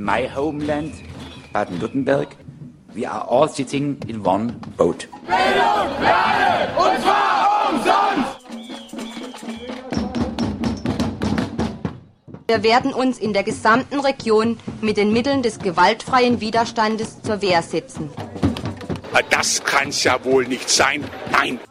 my homeland, Baden-Württemberg, we are all sitting in one boat. Bildung für alle, und zwar umsonst! Wir werden uns in der gesamten Region mit den Mitteln des gewaltfreien Widerstandes zur Wehr setzen. Das kann's ja wohl nicht sein. Nein!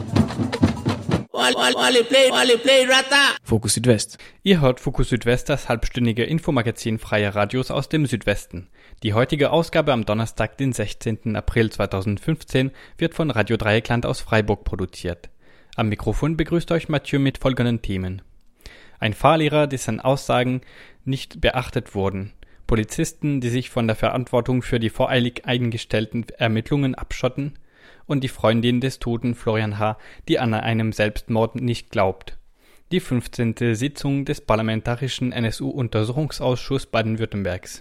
Fokus Südwest. Ihr hört Fokus Südwest, das halbstündige Infomagazin freier Radios aus dem Südwesten. Die heutige Ausgabe am Donnerstag, den 16. April 2015, wird von Radio Dreieckland aus Freiburg produziert. Am Mikrofon begrüßt euch Mathieu mit folgenden Themen. Ein Fahrlehrer, dessen Aussagen nicht beachtet wurden. Polizisten, die sich von der Verantwortung für die voreilig eingestellten Ermittlungen abschotten. Und die Freundin des toten Florian H., die an einem Selbstmord nicht glaubt. Die 15. Sitzung des Parlamentarischen NSU-Untersuchungsausschusses Baden-Württembergs.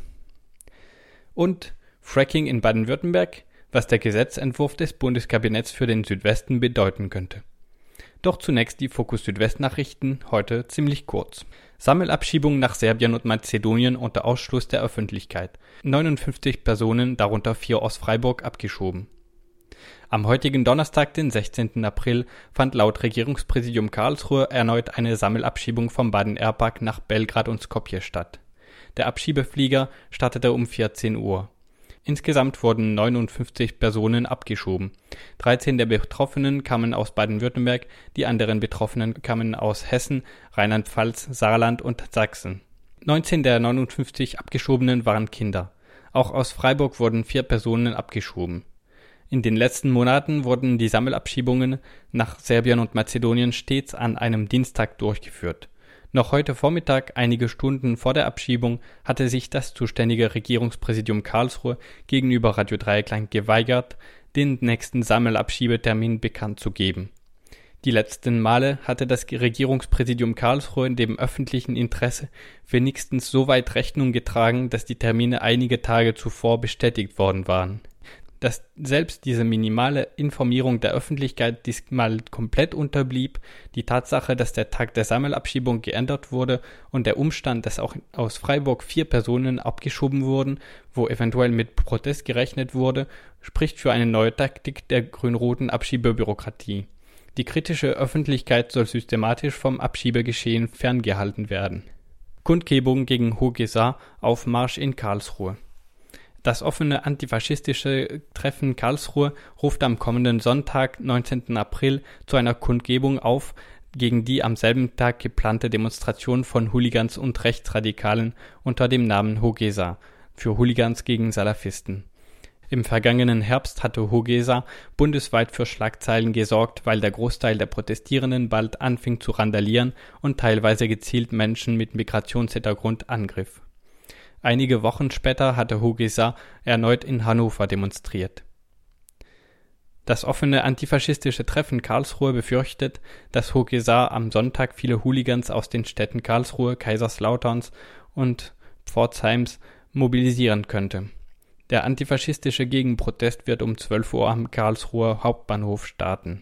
Und Fracking in Baden-Württemberg, was der Gesetzentwurf des Bundeskabinetts für den Südwesten bedeuten könnte. Doch zunächst die Fokus Südwest-Nachrichten, heute ziemlich kurz. Sammelabschiebung nach Serbien und Mazedonien unter Ausschluss der Öffentlichkeit. 59 Personen, darunter 4 aus Freiburg, abgeschoben. Am heutigen Donnerstag, den 16. April, fand laut Regierungspräsidium Karlsruhe erneut eine Sammelabschiebung vom Baden-Air-Park nach Belgrad und Skopje statt. Der Abschiebeflieger startete um 14 Uhr. Insgesamt wurden 59 Personen abgeschoben. 13 der Betroffenen kamen aus Baden-Württemberg, die anderen Betroffenen kamen aus Hessen, Rheinland-Pfalz, Saarland und Sachsen. 19 der 59 Abgeschobenen waren Kinder. Auch aus Freiburg wurden 4 Personen abgeschoben. In den letzten Monaten wurden die Sammelabschiebungen nach Serbien und Mazedonien stets an einem Dienstag durchgeführt. Noch heute Vormittag, einige Stunden vor der Abschiebung, hatte sich das zuständige Regierungspräsidium Karlsruhe gegenüber Radio Dreieckland geweigert, den nächsten Sammelabschiebetermin bekannt zu geben. Die letzten Male hatte das Regierungspräsidium Karlsruhe dem öffentlichen Interesse wenigstens so weit Rechnung getragen, dass die Termine einige Tage zuvor bestätigt worden waren. Dass selbst diese minimale Informierung der Öffentlichkeit diesmal komplett unterblieb, die Tatsache, dass der Tag der Sammelabschiebung geändert wurde und der Umstand, dass auch aus Freiburg 4 Personen abgeschoben wurden, wo eventuell mit Protest gerechnet wurde, spricht für eine neue Taktik der grün-roten Abschiebebürokratie. Die kritische Öffentlichkeit soll systematisch vom Abschiebegeschehen ferngehalten werden. Kundgebung gegen HOGESA, Aufmarsch in Karlsruhe. Das offene antifaschistische Treffen Karlsruhe ruft am kommenden Sonntag, 19. April, zu einer Kundgebung auf, gegen die am selben Tag geplante Demonstration von Hooligans und Rechtsradikalen unter dem Namen HOGESA für Hooligans gegen Salafisten. Im vergangenen Herbst hatte HOGESA bundesweit für Schlagzeilen gesorgt, weil der Großteil der Protestierenden bald anfing zu randalieren und teilweise gezielt Menschen mit Migrationshintergrund angriff. Einige Wochen später hatte HOGESA erneut in Hannover demonstriert. Das offene antifaschistische Treffen Karlsruhe befürchtet, dass HOGESA am Sonntag viele Hooligans aus den Städten Karlsruhe, Kaiserslauterns und Pforzheims mobilisieren könnte. Der antifaschistische Gegenprotest wird um 12 Uhr am Karlsruher Hauptbahnhof starten.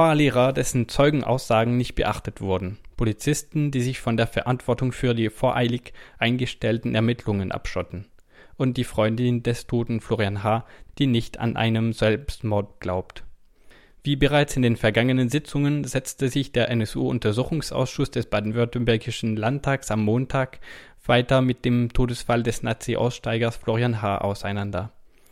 Fahrlehrer, dessen Zeugenaussagen nicht beachtet wurden, Polizisten, die sich von der Verantwortung für die voreilig eingestellten Ermittlungen abschotten und die Freundin des toten Florian H., die nicht an einen Selbstmord glaubt. Wie bereits in den vergangenen Sitzungen setzte sich der NSU-Untersuchungsausschuss des baden-württembergischen Landtags am Montag weiter mit dem Todesfall des Nazi-Aussteigers Florian H. auseinander.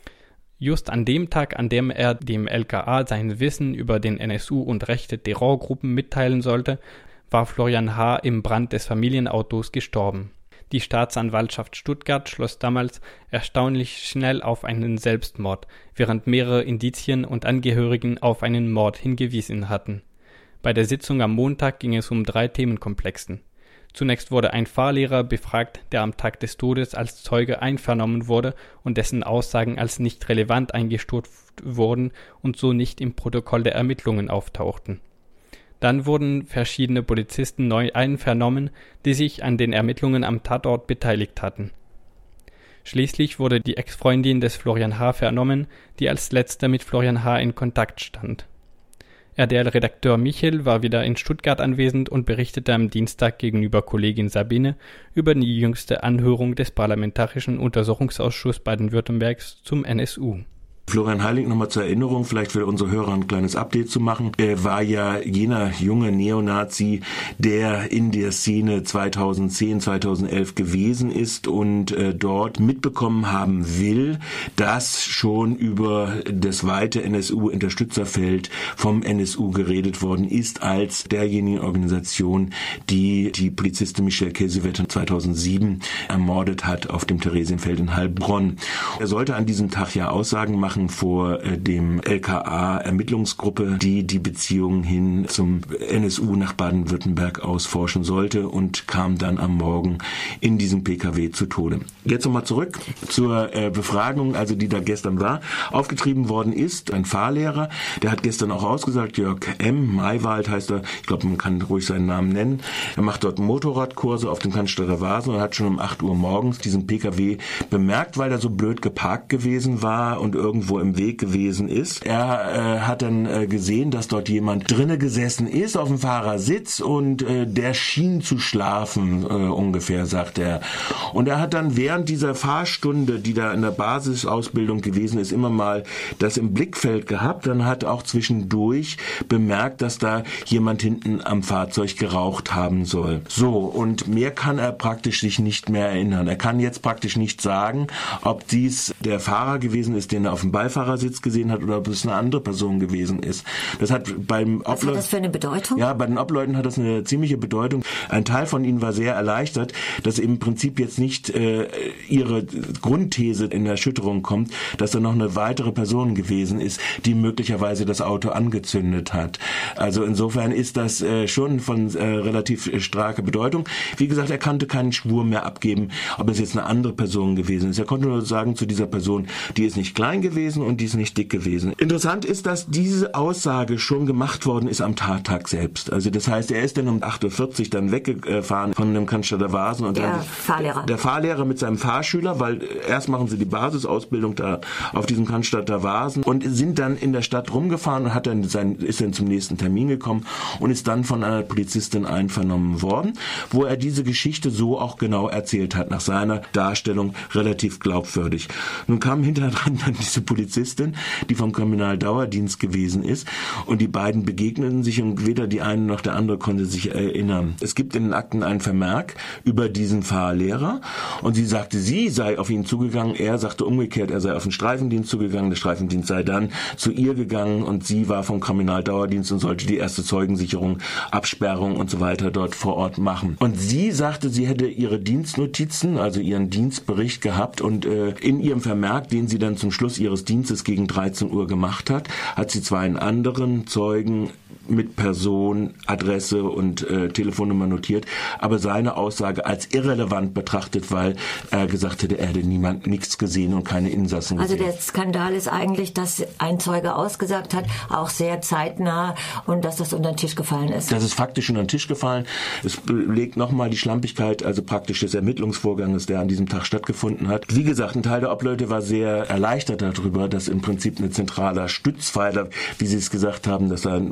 Just an dem Tag, an dem er dem LKA sein Wissen über den NSU und rechte Terrorgruppen mitteilen sollte, war Florian H. im Brand des Familienautos gestorben. Die Staatsanwaltschaft Stuttgart schloss damals erstaunlich schnell auf einen Selbstmord, während mehrere Indizien und Angehörigen auf einen Mord hingewiesen hatten. Bei der Sitzung am Montag ging es um 3 Themenkomplexen. Zunächst wurde ein Fahrlehrer befragt, der am Tag des Todes als Zeuge einvernommen wurde und dessen Aussagen als nicht relevant eingestuft wurden und so nicht im Protokoll der Ermittlungen auftauchten. Dann wurden verschiedene Polizisten neu einvernommen, die sich an den Ermittlungen am Tatort beteiligt hatten. Schließlich wurde die Ex-Freundin des Florian H. vernommen, die als letzte mit Florian H. in Kontakt stand. RDL-Redakteur Michel war wieder in Stuttgart anwesend und berichtete am Dienstag gegenüber Kollegin Sabine über die jüngste Anhörung des Parlamentarischen Untersuchungsausschusses Baden-Württembergs zum NSU. Florian Heilig, nochmal zur Erinnerung, vielleicht für unsere Hörer ein kleines Update zu machen. Er war ja jener junge Neonazi, der in der Szene 2010, 2011 gewesen ist und dort mitbekommen haben will, dass schon über das weite NSU-Unterstützerfeld vom NSU geredet worden ist, als derjenigen Organisation, die die Polizistin Michelle Kiesewetter 2007 ermordet hat auf dem Theresienfeld in Heilbronn. Er sollte an diesem Tag ja Aussagen machen vor dem LKA-Ermittlungsgruppe, die die Beziehungen hin zum NSU nach Baden-Württemberg ausforschen sollte und kam dann am Morgen in diesem PKW zu Tode. Jetzt nochmal zurück zur Befragung, also die da gestern war. Aufgetrieben worden ist ein Fahrlehrer, der hat gestern auch ausgesagt, Jörg M. Maywald heißt er, ich glaube, man kann ruhig seinen Namen nennen. Er macht dort Motorradkurse auf dem Cannstatter Wasen und hat schon um 8 Uhr morgens diesen PKW bemerkt, weil er so blöd geparkt gewesen war und irgendwo im Weg gewesen ist. Er hat dann gesehen, dass dort jemand drinne gesessen ist auf dem Fahrersitz und der schien zu schlafen, ungefähr, sagt er. Und er hat dann während dieser Fahrstunde, die da in der Basisausbildung gewesen ist, immer mal das im Blickfeld gehabt. Dann hat auch zwischendurch bemerkt, dass da jemand hinten am Fahrzeug geraucht haben soll. So, und mehr kann er praktisch sich nicht mehr erinnern. Er kann jetzt praktisch nicht sagen, ob dies der Fahrer gewesen ist, den er auf dem Beifahrersitz gesehen hat, oder ob es eine andere Person gewesen ist. Das hat beim Was hat das für eine Bedeutung? Ja, bei den Obleuten hat das eine ziemliche Bedeutung. Ein Teil von ihnen war sehr erleichtert, dass im Prinzip jetzt nicht ihre Grundthese in Erschütterung kommt, dass da noch eine weitere Person gewesen ist, die möglicherweise das Auto angezündet hat. Also insofern ist das schon von relativ starker Bedeutung. Wie gesagt, er konnte keinen Schwur mehr abgeben, ob es jetzt eine andere Person gewesen ist. Er konnte nur sagen zu dieser Person, die ist nicht klein gewesen und die ist nicht dick gewesen. Interessant ist, dass diese Aussage schon gemacht worden ist am Tattag selbst. Also das heißt, er ist dann um 8.40 Uhr dann weggefahren von dem Cannstatter Wasen. Und der Fahrlehrer mit seinem Fahrschüler, weil erst machen sie die Basisausbildung da auf diesem Cannstatter Wasen und sind dann in der Stadt rumgefahren und ist dann zum nächsten Termin gekommen und ist dann von einer Polizistin einvernommen worden, wo er diese Geschichte so auch genau erzählt hat, nach seiner Darstellung relativ glaubwürdig. Nun kam hinterher dran dann diese Polizistin, die vom Kriminaldauerdienst gewesen ist, und die beiden begegneten sich und weder die eine noch der andere konnte sich erinnern. Es gibt in den Akten einen Vermerk über diesen Fahrlehrer und sie sagte, sie sei auf ihn zugegangen, er sagte umgekehrt, er sei auf den Streifendienst zugegangen, der Streifendienst sei dann zu ihr gegangen und sie war vom Kriminaldauerdienst und sollte die erste Zeugensicherung, Absperrung und so weiter dort vor Ort machen. Und sie sagte, sie hätte ihre Dienstnotizen, also ihren Dienstbericht gehabt und in ihrem Vermerk, den sie dann zum Schluss ihres Dienstes gegen 13 Uhr gemacht hat, hat sie zwar einen anderen Zeugen mit Person, Adresse und Telefonnummer notiert, aber seine Aussage als irrelevant betrachtet, weil er gesagt hätte, er hätte nichts gesehen und keine Insassen gesehen. Also der Skandal ist eigentlich, dass ein Zeuge ausgesagt hat, auch sehr zeitnah, und dass das unter den Tisch gefallen ist. Das ist faktisch unter den Tisch gefallen. Es belegt nochmal die Schlampigkeit, also praktisch des Ermittlungsvorganges, der an diesem Tag stattgefunden hat. Wie gesagt, ein Teil der Obleute war sehr erleichtert darüber, dass im Prinzip ein zentraler Stützpfeiler, wie Sie es gesagt haben, dass da möglicherweise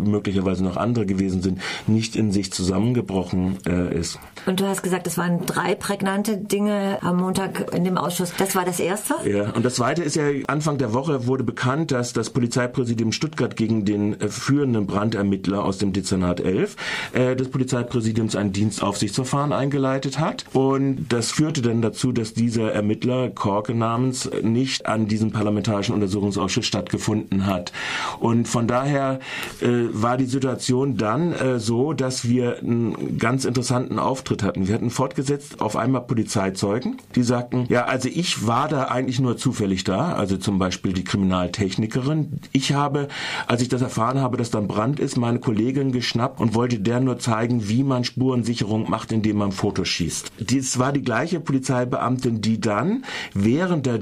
möglicherweise noch andere gewesen sind, nicht in sich zusammengebrochen ist. Und du hast gesagt, es waren 3 prägnante Dinge am Montag in dem Ausschuss. Das war das Erste? Ja, und das Zweite ist ja, Anfang der Woche wurde bekannt, dass das Polizeipräsidium Stuttgart gegen den führenden Brandermittler aus dem Dezernat 11 des Polizeipräsidiums ein Dienstaufsichtsverfahren eingeleitet hat. Und das führte dann dazu, dass dieser Ermittler, Korke namens, nicht an diesem parlamentarischen Untersuchungsausschuss stattgefunden hat. Und von daher war die Situation dann so, dass wir einen ganz interessanten Auftritt hatten. Wir hatten fortgesetzt auf einmal Polizeizeugen, die sagten, ja, also ich war da eigentlich nur zufällig da, also zum Beispiel die Kriminaltechnikerin. Ich habe, als ich das erfahren habe, dass da ein Brand ist, meine Kollegin geschnappt und wollte der nur zeigen, wie man Spurensicherung macht, indem man Fotos schießt. Dies war die gleiche Polizeibeamtin, die dann während der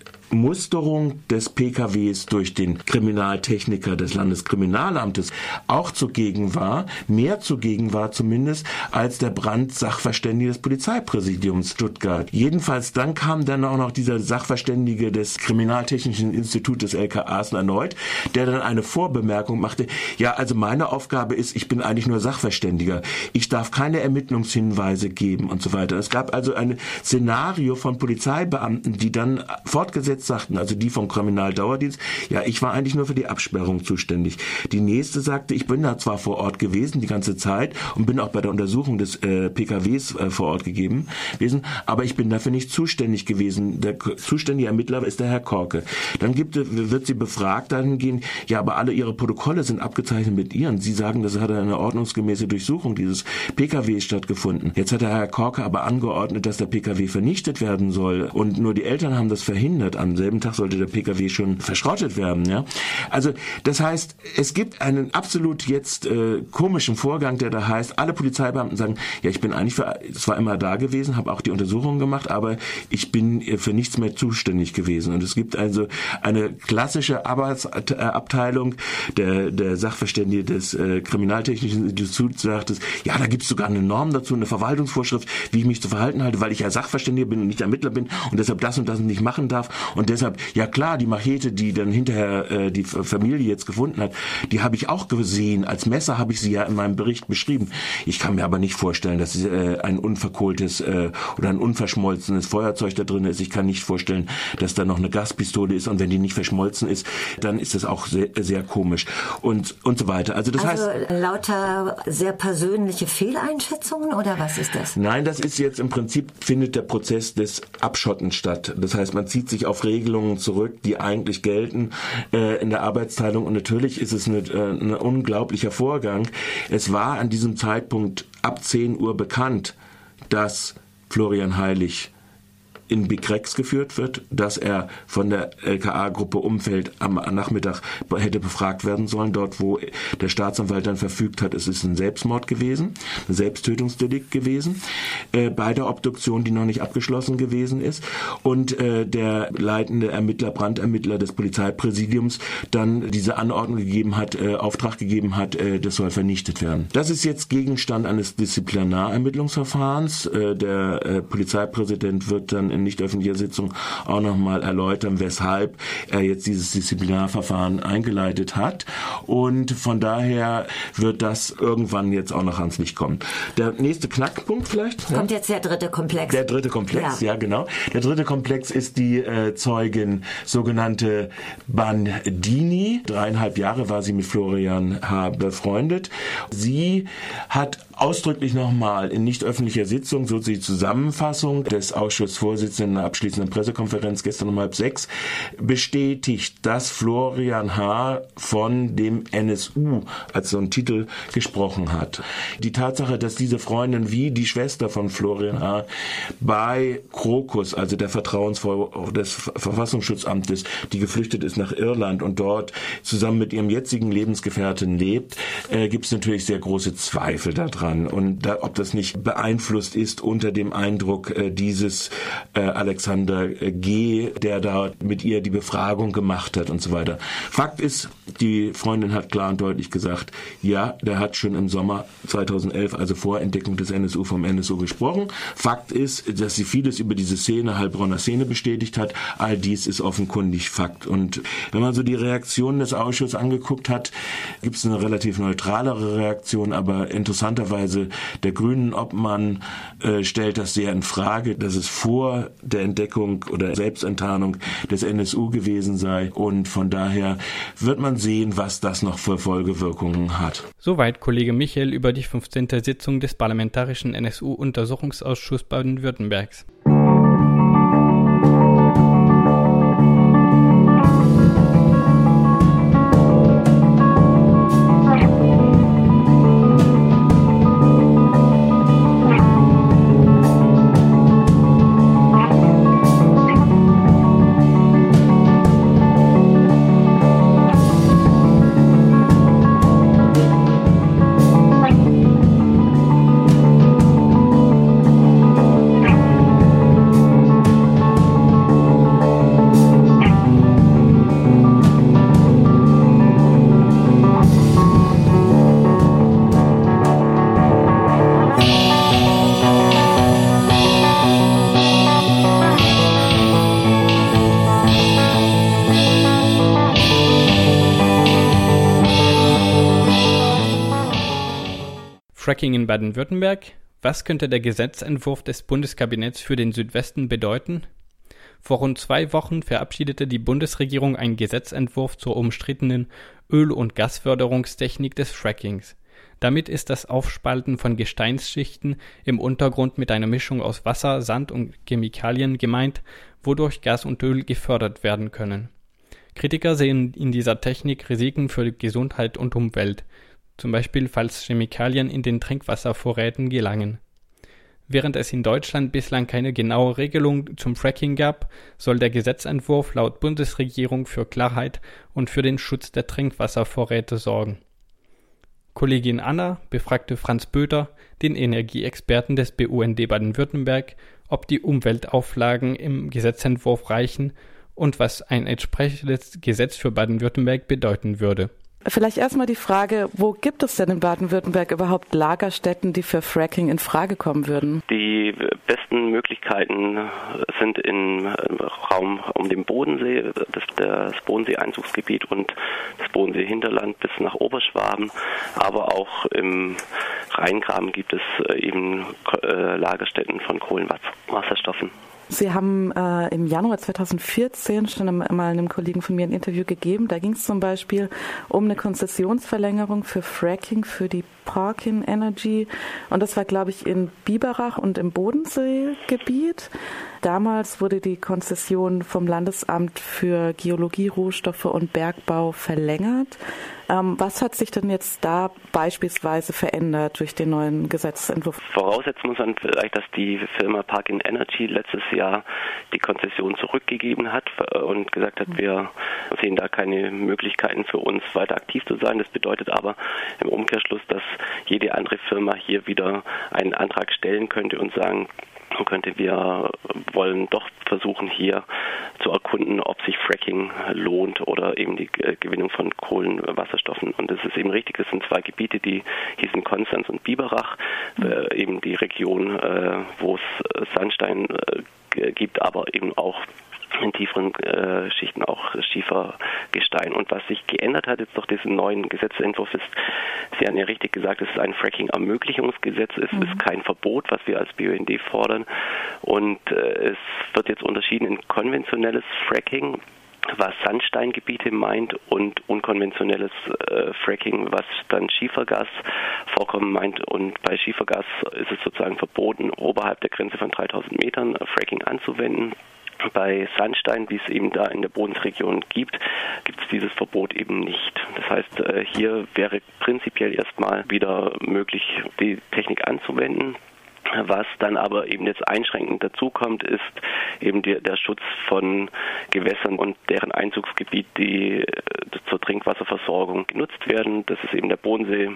Musterung des PKWs durch den Kriminaltechniker des Landeskriminalamtes auch zugegen war, mehr zugegen war zumindest, als der Brandsachverständige des Polizeipräsidiums Stuttgart. Jedenfalls dann kam dann auch noch dieser Sachverständige des Kriminaltechnischen Instituts des LKAs erneut, der dann eine Vorbemerkung machte, ja, also meine Aufgabe ist, ich bin eigentlich nur Sachverständiger, ich darf keine Ermittlungshinweise geben und so weiter. Es gab also ein Szenario von Polizeibeamten, die dann fortgesetzt sagten, also die vom Kriminaldauerdienst, ja, ich war eigentlich nur für die Absperrung zuständig. Die nächste sagte, ich bin da zwar vor Ort gewesen die ganze Zeit und bin auch bei der Untersuchung des PKWs vor Ort gewesen, aber ich bin dafür nicht zuständig gewesen. Der zuständige Ermittler ist der Herr Korke. Dann wird sie befragt dahingehend, ja, aber alle ihre Protokolle sind abgezeichnet mit ihren. Sie sagen, das hat eine ordnungsgemäße Durchsuchung dieses PKWs stattgefunden. Jetzt hat der Herr Korke aber angeordnet, dass der PKW vernichtet werden soll und nur die Eltern haben das verhindert. Am selben Tag sollte der PKW schon verschrottet werden. Ja? Also das heißt, es gibt einen absolut jetzt komischen Vorgang, der da heißt, alle Polizeibeamten sagen, ja, ich bin eigentlich zwar immer da gewesen, habe auch die Untersuchungen gemacht, aber ich bin für nichts mehr zuständig gewesen. Und es gibt also eine klassische Arbeitsabteilung, der Sachverständige des Kriminaltechnischen Instituts sagt es, ja, da gibt es sogar eine Norm dazu, eine Verwaltungsvorschrift, wie ich mich zu verhalten halte, weil ich ja Sachverständiger bin und nicht Ermittler bin und deshalb das und das nicht machen darf. Und deshalb, ja klar, die Machete, die dann hinterher die Familie jetzt gefunden hat, die habe ich auch gesehen. Als Messer habe ich sie ja in meinem Bericht beschrieben. Ich kann mir aber nicht vorstellen, dass ein unverkohltes oder ein unverschmolzenes Feuerzeug da drin ist. Ich kann nicht vorstellen, dass da noch eine Gaspistole ist. Und wenn die nicht verschmolzen ist, dann ist das auch sehr, sehr komisch. Und so weiter. Also das heißt, lauter sehr persönliche Fehleinschätzungen oder was ist das? Nein, das ist jetzt im Prinzip, findet der Prozess des Abschottens statt. Das heißt, man zieht sich auf Regelungen zurück, die eigentlich gelten in der Arbeitsteilung. Und natürlich ist es ein unglaublicher Vorgang. Es war an diesem Zeitpunkt ab 10 Uhr bekannt, dass Florian Heilig in Bikrex geführt wird, dass er von der LKA-Gruppe Umfeld am Nachmittag hätte befragt werden sollen, dort wo der Staatsanwalt dann verfügt hat, es ist ein Selbstmord gewesen, ein Selbsttötungsdelikt gewesen, bei der Obduktion, die noch nicht abgeschlossen gewesen ist und der leitende Ermittler, Brandermittler des Polizeipräsidiums dann diese Anordnung gegeben hat, Auftrag gegeben hat, das soll vernichtet werden. Das ist jetzt Gegenstand eines Disziplinarermittlungsverfahrens. Der Polizeipräsident wird dann in nicht öffentlicher Sitzung auch nochmal erläutern, weshalb er jetzt dieses Disziplinarverfahren eingeleitet hat. Und von daher wird das irgendwann jetzt auch noch ans Licht kommen. Der nächste Knackpunkt vielleicht? Kommt jetzt der dritte Komplex. Der dritte Komplex, ja genau. Der dritte Komplex ist die Zeugin sogenannte Bandini. 3,5 Jahre war sie mit Florian H. befreundet. Sie hat ausdrücklich nochmal in nicht öffentlicher Sitzung, so die Zusammenfassung des Ausschussvorsitzenden in der abschließenden Pressekonferenz gestern um 5:30 bestätigt, dass Florian H. von dem NSU als so ein Titel gesprochen hat. Die Tatsache, dass diese Freundin wie die Schwester von Florian H. bei Krokus, also der Vertrauensfrau des Verfassungsschutzamtes, die geflüchtet ist nach Irland und dort zusammen mit ihrem jetzigen Lebensgefährten lebt, gibt es natürlich sehr große Zweifel daran. kann und ob das nicht beeinflusst ist unter dem Eindruck dieses Alexander G., der da mit ihr die Befragung gemacht hat und so weiter. Fakt ist, die Freundin hat klar und deutlich gesagt, ja, der hat schon im Sommer 2011, also vor Entdeckung des NSU, vom NSU gesprochen. Fakt ist, dass sie vieles über diese Szene, Heilbronner Szene bestätigt hat. All dies ist offenkundig Fakt. Und wenn man so die Reaktionen des Ausschusses angeguckt hat, gibt es eine relativ neutralere Reaktion, aber interessanterweise der Grünen-Obmann stellt das sehr in Frage, dass es vor der Entdeckung oder Selbstenttarnung des NSU gewesen sei. Und von daher wird man sehen, was das noch für Folgewirkungen hat. Soweit Kollege Michel über die 15. Sitzung des Parlamentarischen NSU-Untersuchungsausschusses Baden-Württembergs. Fracking in Baden-Württemberg. Was könnte der Gesetzentwurf des Bundeskabinetts für den Südwesten bedeuten? Vor rund 2 Wochen verabschiedete die Bundesregierung einen Gesetzentwurf zur umstrittenen Öl- und Gasförderungstechnik des Frackings. Damit ist das Aufspalten von Gesteinsschichten im Untergrund mit einer Mischung aus Wasser, Sand und Chemikalien gemeint, wodurch Gas und Öl gefördert werden können. Kritiker sehen in dieser Technik Risiken für Gesundheit und Umwelt, zum Beispiel falls Chemikalien in den Trinkwasservorräten gelangen. Während es in Deutschland bislang keine genaue Regelung zum Fracking gab, soll der Gesetzentwurf laut Bundesregierung für Klarheit und für den Schutz der Trinkwasservorräte sorgen. Kollegin Anna befragte Franz Böter, den Energieexperten des BUND Baden-Württemberg, ob die Umweltauflagen im Gesetzentwurf reichen und was ein entsprechendes Gesetz für Baden-Württemberg bedeuten würde. Vielleicht erstmal die Frage, wo gibt es denn in Baden-Württemberg überhaupt Lagerstätten, die für Fracking in Frage kommen würden? Die besten Möglichkeiten sind im Raum um den Bodensee, das Bodensee-Einzugsgebiet und das Bodensee-Hinterland bis nach Oberschwaben. Aber auch im Rheingraben gibt es eben Lagerstätten von Kohlenwasserstoffen. Sie haben im Januar 2014 schon mal einem Kollegen von mir ein Interview gegeben. Da ging es zum Beispiel um eine Konzessionsverlängerung für Fracking für die Parkin Energy. Und das war, glaube ich, in Biberach und im Bodenseegebiet. Damals wurde die Konzession vom Landesamt für Geologie, Rohstoffe und Bergbau verlängert. Was hat sich denn jetzt da beispielsweise verändert durch den neuen Gesetzentwurf? Voraussetzen muss man vielleicht, dass die Firma Parkin Energy letztes Jahr die Konzession zurückgegeben hat und gesagt hat, wir sehen da keine Möglichkeiten für uns weiter aktiv zu sein. Das bedeutet aber im Umkehrschluss, dass jede andere Firma hier wieder einen Antrag stellen könnte und sagen könnte, wir wollen doch versuchen, hier zu erkunden, ob sich Fracking lohnt oder eben die Gewinnung von Kohlenwasserstoffen. Und das ist eben richtig, das sind 2 Gebiete, die hießen Konstanz und Biberach, eben die Region, wo es Sandstein gibt, aber eben auch in tieferen Schichten auch Schiefergestein. Und was sich geändert hat jetzt durch diesen neuen Gesetzentwurf ist, Sie haben ja richtig gesagt, es ist ein Fracking-Ermöglichungsgesetz, es ist kein Verbot, was wir als BUND fordern. Und es wird jetzt unterschieden in konventionelles Fracking, was Sandsteingebiete meint, und unkonventionelles Fracking, was dann Schiefergasvorkommen meint. Und bei Schiefergas ist es sozusagen verboten, oberhalb der Grenze von 3000 Metern Fracking anzuwenden. Bei Sandstein, wie es eben da in der Bodensregion gibt es dieses Verbot eben nicht. Das heißt, hier wäre prinzipiell erstmal wieder möglich, die Technik anzuwenden. Was dann aber eben jetzt einschränkend dazukommt, ist eben der Schutz von Gewässern und deren Einzugsgebiet, die zur Trinkwasserversorgung genutzt werden. Das ist eben der Bodensee,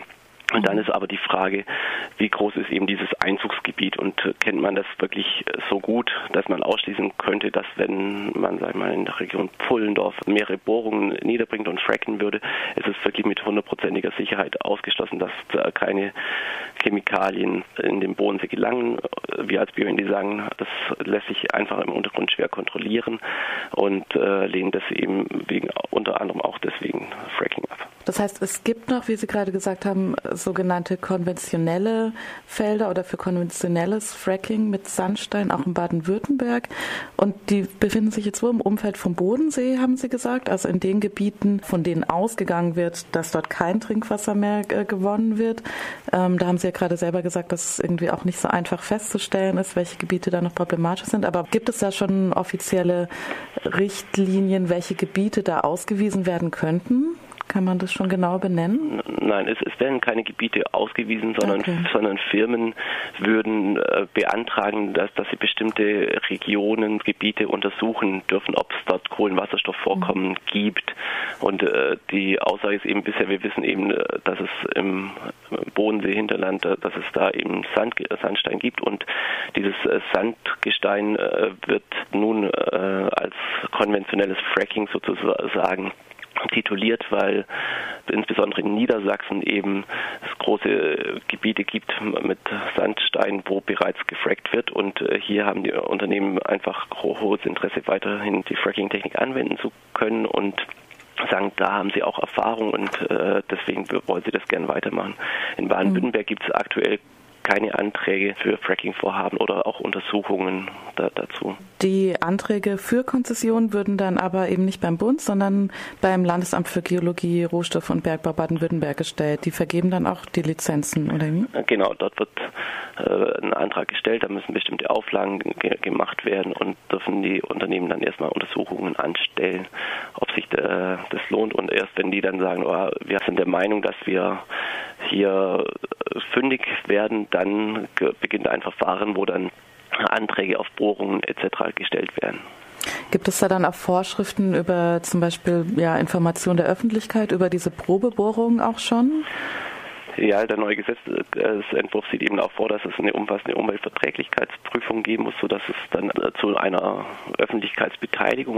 Und dann ist aber die Frage, wie groß ist eben dieses Einzugsgebiet und kennt man das wirklich so gut, dass man ausschließen könnte, dass wenn man, sagen wir mal, in der Region Pfullendorf mehrere Bohrungen niederbringt und fracken würde, ist es wirklich mit 100%iger Sicherheit ausgeschlossen, dass keine Chemikalien in den Bodensee gelangen. Wir als BUND sagen, das lässt sich einfach im Untergrund schwer kontrollieren und lehnen das eben unter anderem auch deswegen Fracking ab. Das heißt, es gibt noch, wie Sie gerade gesagt haben, sogenannte konventionelle Felder oder für konventionelles Fracking mit Sandstein, auch in Baden-Württemberg. Und die befinden sich jetzt wo im Umfeld vom Bodensee, haben Sie gesagt, also in den Gebieten, von denen ausgegangen wird, dass dort kein Trinkwasser mehr gewonnen wird. Da haben Sie ja gerade selber gesagt, dass es irgendwie auch nicht so einfach festzustellen ist, welche Gebiete da noch problematisch sind. Aber gibt es da schon offizielle Richtlinien, welche Gebiete da ausgewiesen werden könnten? Kann man das schon genau benennen? Nein, es werden keine Gebiete ausgewiesen, sondern Firmen würden beantragen, dass sie bestimmte Regionen, Gebiete untersuchen dürfen, ob es dort Kohlenwasserstoffvorkommen gibt. Und die Aussage ist eben bisher, wir wissen eben, dass es im Bodensee-Hinterland, dass es da eben Sandstein gibt. Und dieses Sandgestein wird nun als konventionelles Fracking sozusagen tituliert, weil insbesondere in Niedersachsen eben es große Gebiete gibt mit Sandstein, wo bereits gefrackt wird, und hier haben die Unternehmen einfach hohes Interesse, weiterhin die Fracking-Technik anwenden zu können und sagen, da haben sie auch Erfahrung und deswegen wollen sie das gerne weitermachen. In Baden-Württemberg gibt es aktuell keine Anträge für Fracking-Vorhaben oder auch Untersuchungen dazu. Die Anträge für Konzessionen würden dann aber eben nicht beim Bund, sondern beim Landesamt für Geologie, Rohstoff und Bergbau Baden-Württemberg gestellt. Die vergeben dann auch die Lizenzen, oder wie? Genau, dort wird ein Antrag gestellt, da müssen bestimmte Auflagen gemacht werden und dürfen die Unternehmen dann erstmal Untersuchungen anstellen, ob sich das lohnt. Und erst wenn die dann sagen, wir sind der Meinung, dass wir hier fündig werden, dann beginnt ein Verfahren, wo dann Anträge auf Bohrungen etc. gestellt werden. Gibt es da dann auch Vorschriften über zum Beispiel Information der Öffentlichkeit über diese Probebohrungen auch schon? Ja, der neue Gesetzentwurf sieht eben auch vor, dass es eine umfassende Umweltverträglichkeitsprüfung geben muss, sodass es dann zu einer Öffentlichkeitsbeteiligung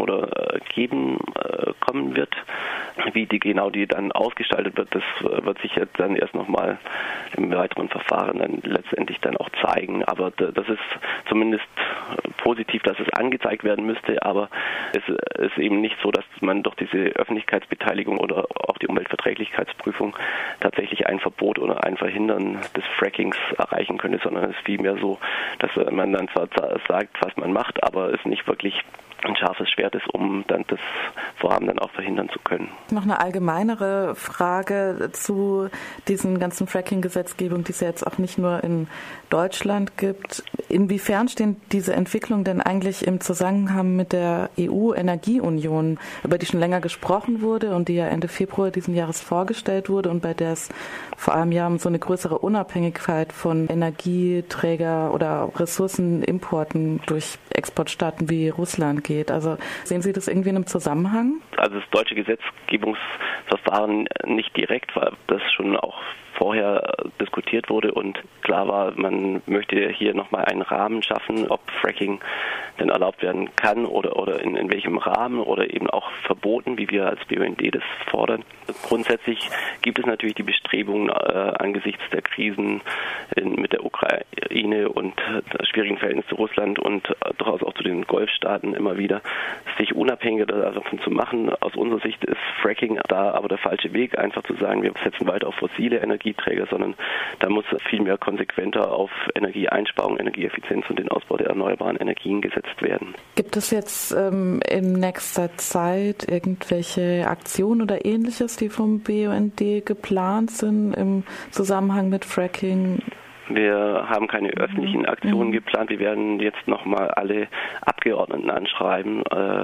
kommen wird. Wie die dann ausgestaltet wird, das wird sich jetzt dann erst nochmal im weiteren Verfahren dann letztendlich dann auch zeigen. Aber das ist zumindest positiv, dass es angezeigt werden müsste, aber es ist eben nicht so, dass man durch diese Öffentlichkeitsbeteiligung oder auch die Umweltverträglichkeitsprüfung tatsächlich ein Verbot oder ein Verhindern des Frackings erreichen könnte, sondern es ist vielmehr so, dass man dann zwar sagt, was man macht, aber es nicht wirklich ein scharfes Schwert ist, um dann das Vorhaben dann auch verhindern zu können. Noch eine allgemeinere Frage zu diesen ganzen Fracking-Gesetzgebungen, die es ja jetzt auch nicht nur in Deutschland gibt. Inwiefern stehen diese Entwicklungen denn eigentlich im Zusammenhang mit der EU-Energieunion, über die schon länger gesprochen wurde und die ja Ende Februar diesen Jahres vorgestellt wurde und bei der es vor allem ja um so eine größere Unabhängigkeit von Energieträger- oder Ressourcenimporten durch Exportstaaten wie Russland geht. Also sehen Sie das irgendwie in einem Zusammenhang? Also das deutsche Gesetzgebungsverfahren nicht direkt, weil das schon auch vorher diskutiert wurde und klar war, man möchte hier nochmal einen Rahmen schaffen, ob Fracking denn erlaubt werden kann oder in welchem Rahmen oder eben auch verboten, wie wir als BUND das fordern. Grundsätzlich gibt es natürlich die Bestrebungen angesichts der Krisen mit der Ukraine und der schwierigen Verhältnisse zu Russland und durchaus auch zu den Golfstaaten immer wieder, sich unabhängiger davon zu machen. Aus unserer Sicht ist Fracking da aber der falsche Weg, einfach zu sagen, wir setzen weiter auf fossile Energieträger, sondern da muss viel mehr konsequenter auf Energieeinsparung, Energieeffizienz und den Ausbau der erneuerbaren Energien gesetzt werden. Gibt es jetzt in nächster Zeit irgendwelche Aktionen oder Ähnliches, die vom BUND geplant sind im Zusammenhang mit Fracking? Wir haben keine öffentlichen Aktionen geplant. Wir werden jetzt nochmal alle Abgeordneten anschreiben,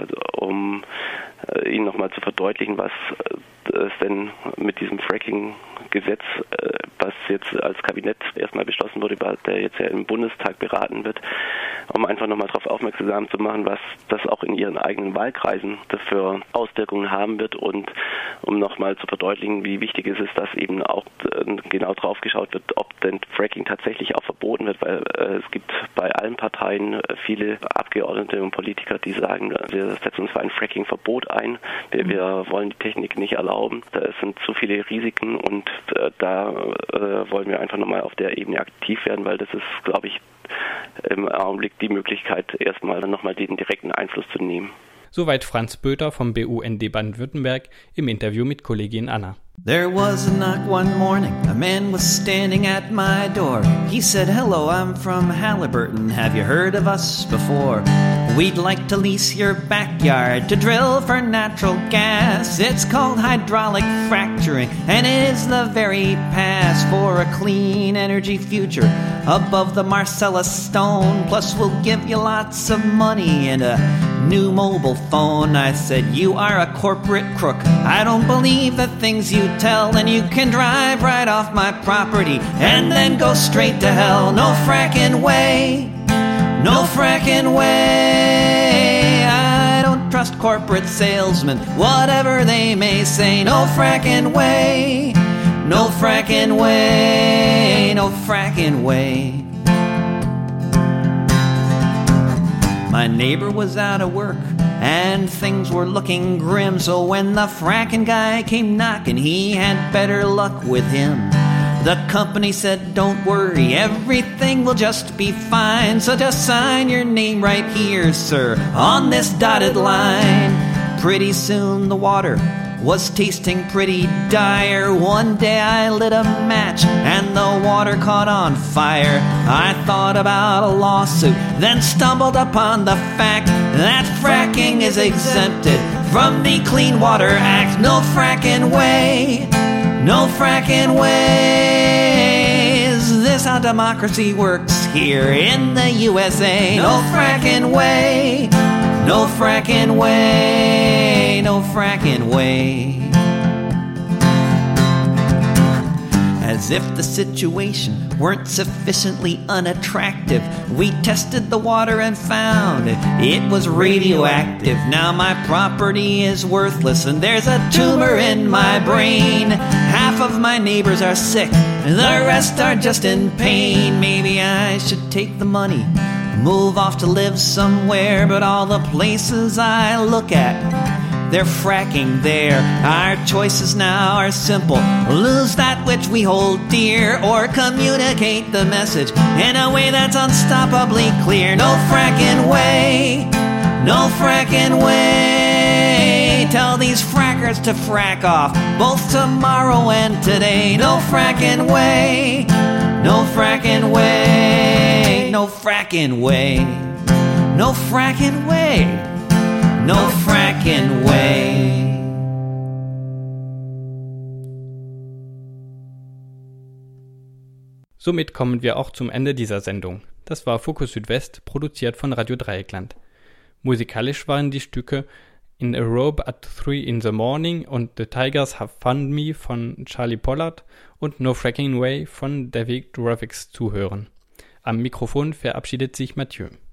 um ihnen nochmal zu verdeutlichen, was es denn mit diesem Fracking-Gesetz, was jetzt als Kabinett erstmal beschlossen wurde, der jetzt ja im Bundestag beraten wird, um einfach nochmal darauf aufmerksam zu machen, was das auch in ihren eigenen Wahlkreisen für Auswirkungen haben wird und um nochmal zu verdeutlichen, wie wichtig es ist, dass eben auch genau drauf geschaut wird, ob denn Fracking tatsächlich auch verboten wird, weil es gibt bei allen Parteien viele Abgeordnete und Politiker, die sagen, wir setzen uns für ein Fracking-Verbot ein, wir wollen die Technik nicht erlauben, da sind zu viele Risiken und da wollen wir einfach nochmal auf der Ebene aktiv werden, weil das ist, glaube ich, im Augenblick die Möglichkeit, erstmal dann nochmal den direkten Einfluss zu nehmen. Soweit Franz Böter vom BUND Baden-Württemberg im Interview mit Kollegin Anna. There was a knock one morning, a man was standing at my door. He said, "Hello, I'm from Halliburton, have you heard of us before? We'd like to lease your backyard to drill for natural gas. It's called hydraulic fracturing, and it is the very pass for a clean energy future above the Marcellus Stone. Plus we'll give you lots of money and a new mobile phone." I said, "You are a corporate crook. I don't believe the things you tell, and you can drive right off my property and then go straight to hell. No fracking way, no fracking way. I don't trust corporate salesmen, whatever they may say. No fracking way, no fracking way, no fracking way." My neighbor was out of work and things were looking grim, so when the fracking guy came knocking, he had better luck with him. The company said, "Don't worry, everything will just be fine, so just sign your name right here, sir, on this dotted line." Pretty soon the water was tasting pretty dire. One day I lit a match and the water caught on fire. I thought about a lawsuit, then stumbled upon the fact that fracking is exempted from the Clean Water Act. No fracking way, no fracking way. Is this how democracy works here in the USA? No fracking way, no fracking way, no fracking way. As if the situation weren't sufficiently unattractive, we tested the water and found it was radioactive. Now my property is worthless and there's a tumor in my brain. Half of my neighbors are sick, the rest are just in pain. Maybe I should take the money, move off to live somewhere, but all the places I look at, they're fracking there. Our choices now are simple: lose that which we hold dear, or communicate the message in a way that's unstoppably clear. No fracking way, no fracking way. Tell these frackers to frack off, both tomorrow and today. No fracking way, no fracking way, no fracking way, no fracking way, no fracking way. Somit kommen wir auch zum Ende dieser Sendung. Das war Fokus Südwest, produziert von Radio Dreieckland. Musikalisch waren die Stücke In a Robe at 3 in the Morning und The Tigers Have Found Me von Charlie Pollard und No Fracking Way von David Ravix zu hören. Am Mikrofon verabschiedet sich Mathieu.